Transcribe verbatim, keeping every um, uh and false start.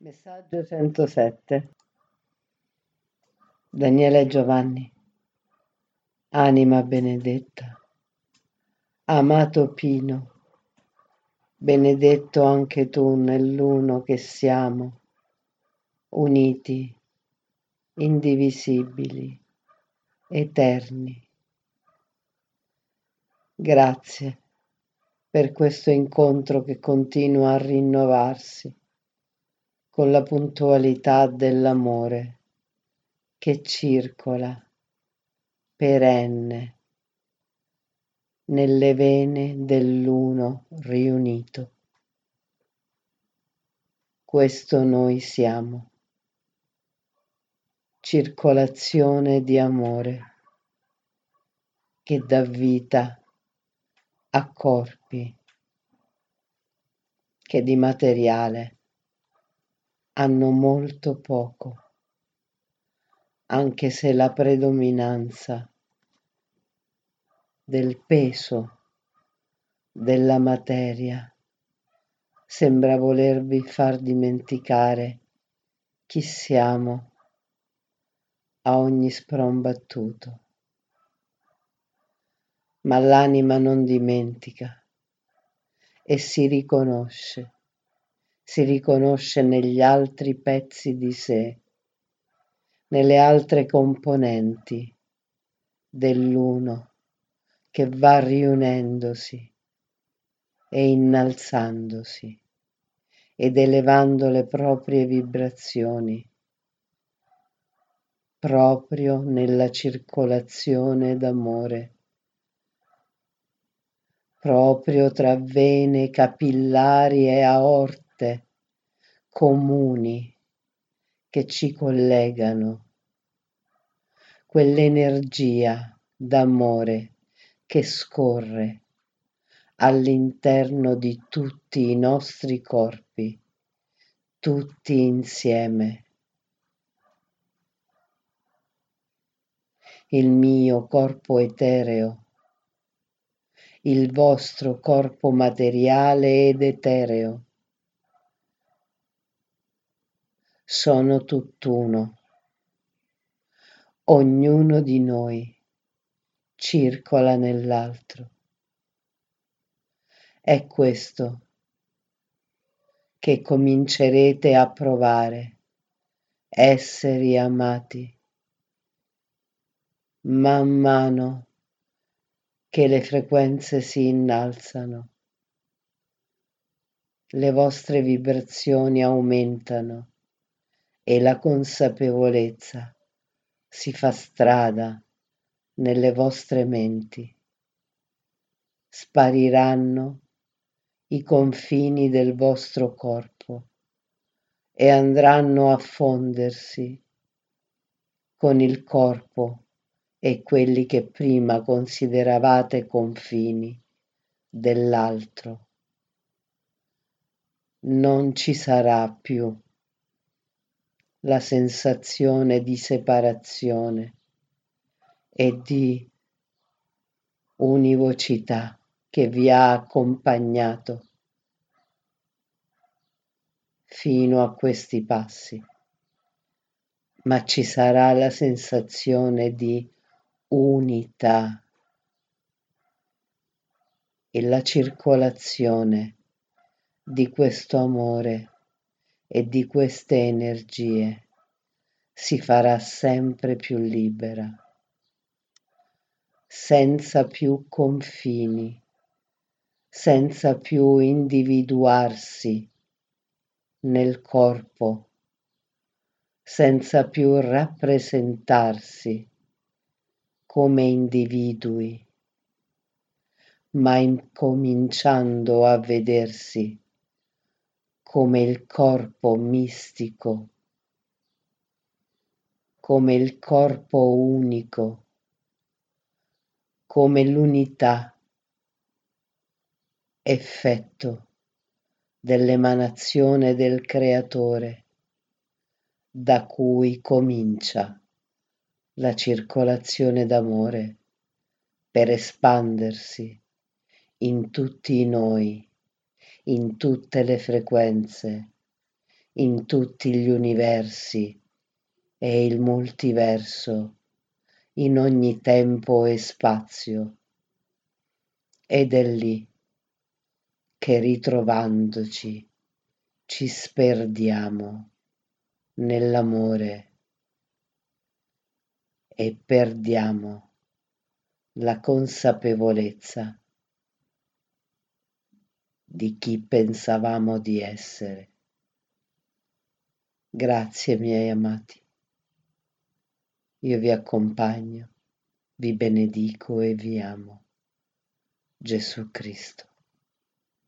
Messaggio centosette. Daniele Giovanni. Anima benedetta, amato Pino, benedetto anche tu nell'uno che siamo, uniti, indivisibili, eterni. Grazie per questo incontro che continua a rinnovarsi con la puntualità dell'amore che circola perenne nelle vene dell'uno riunito. Questo noi siamo, circolazione di amore che dà vita a corpi che di materiale hanno molto poco, anche se la predominanza del peso della materia sembra volervi far dimenticare chi siamo a ogni sprombattuto. Ma l'anima non dimentica e si riconosce, si riconosce negli altri pezzi di sé, nelle altre componenti dell'uno che va riunendosi e innalzandosi ed elevando le proprie vibrazioni proprio nella circolazione d'amore, proprio tra vene capillari e aorte comuni che ci collegano, quell'energia d'amore che scorre all'interno di tutti i nostri corpi, tutti insieme. Il mio corpo etereo, il vostro corpo materiale ed etereo sono tutt'uno. Ognuno di noi circola nell'altro. È questo che comincerete a provare, esseri amati, man mano che le frequenze si innalzano, le vostre vibrazioni aumentano e la consapevolezza si fa strada nelle vostre menti. Spariranno i confini del vostro corpo e andranno a fondersi con il corpo e quelli che prima consideravate confini dell'altro. Non ci sarà più la sensazione di separazione e di univocità che vi ha accompagnato fino a questi passi, ma ci sarà la sensazione di unità e la circolazione di questo amore e di queste energie si farà sempre più libera, senza più confini, senza più individuarsi nel corpo, senza più rappresentarsi come individui, ma incominciando a vedersi come il corpo mistico, come il corpo unico, come l'unità, effetto dell'emanazione del Creatore, da cui comincia la circolazione d'amore per espandersi in tutti noi, in tutte le frequenze, in tutti gli universi e il multiverso, in ogni tempo e spazio, ed è lì che ritrovandoci ci sperdiamo nell'amore e perdiamo la consapevolezza di chi pensavamo di essere. Grazie miei amati, io vi accompagno, vi benedico e vi amo. Gesù Cristo.